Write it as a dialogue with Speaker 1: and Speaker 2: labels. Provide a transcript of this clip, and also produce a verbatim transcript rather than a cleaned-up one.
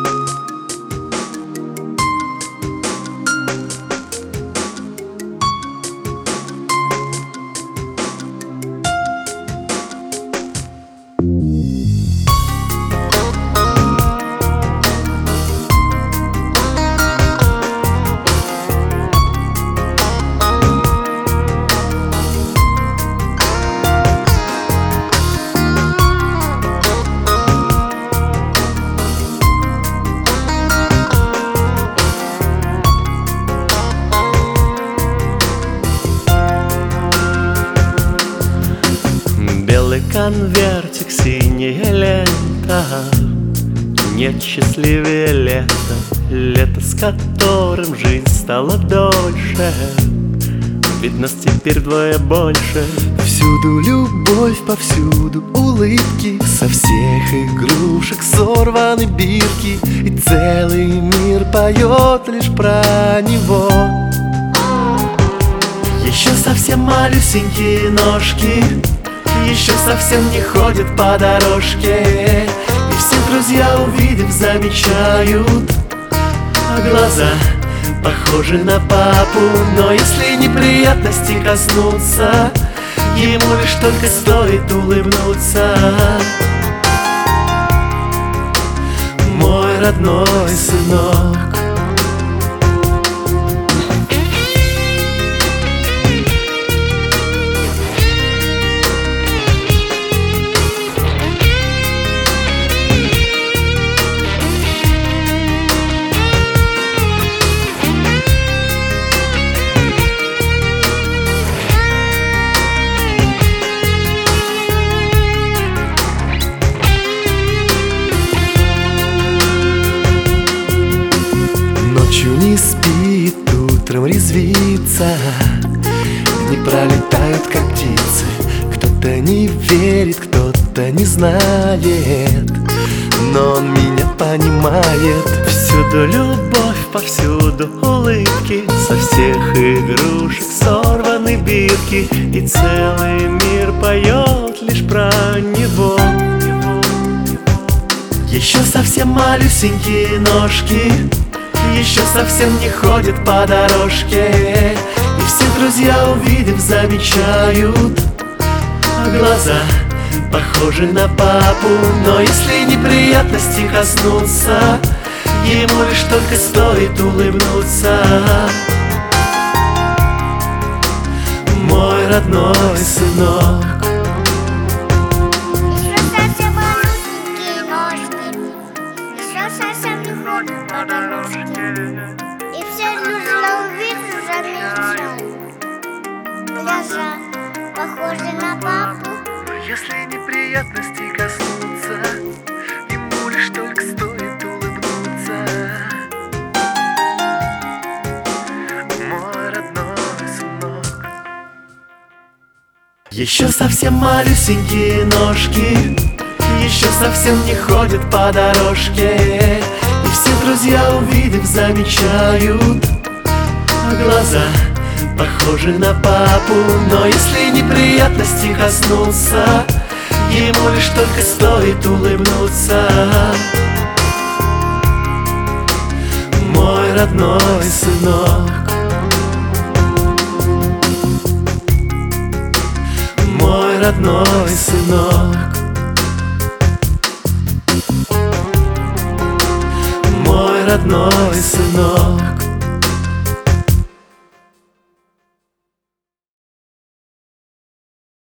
Speaker 1: Белый конвертик, синяя лента, нет счастливее лета, лето, с которым жизнь стала дольше. Ведь нас теперь вдвое больше.
Speaker 2: Всюду любовь, повсюду улыбки, со всех игрушек сорваны бирки, и целый мир поет лишь про него.
Speaker 1: Еще совсем малюсенькие ножки, еще совсем не ходят по дорожке, и все друзья, увидев, замечают, а глаза похожи на папу. Но если неприятности коснуться, ему лишь только стоит улыбнуться. Мой родной сынок.
Speaker 2: Ночью не спит, утром резвится, не пролетают, как птицы. Кто-то не верит, кто-то не знает, но он меня понимает.
Speaker 1: Всюду любовь, повсюду улыбки, со всех игрушек сорваны бирки, и целый мир поет лишь про него. Еще совсем малюсенькие ножки, еще совсем не ходят по дорожке, и все друзья, увидев, замечают, а глаза похожи на папу. Но если неприятности коснуться, ему лишь только стоит улыбнуться. Мой родной сынок.
Speaker 3: Еще совсем малюсенькие ножки, еще совсем не ходят по дорожке, и все друзья, увидев, замечают, глаза похожи на папу.
Speaker 2: Если неприятности коснутся, ему лишь только стоит улыбнуться. Мой родной сынок.
Speaker 1: Еще совсем малюсенькие ножки, еще совсем не ходят по дорожке, и все друзья, увидев, замечают, а глаза похожи на папу. Но если неприятности коснуться, ему лишь только стоит улыбнуться. Мой родной сынок. Мой родной сынок. Мой родной сынок.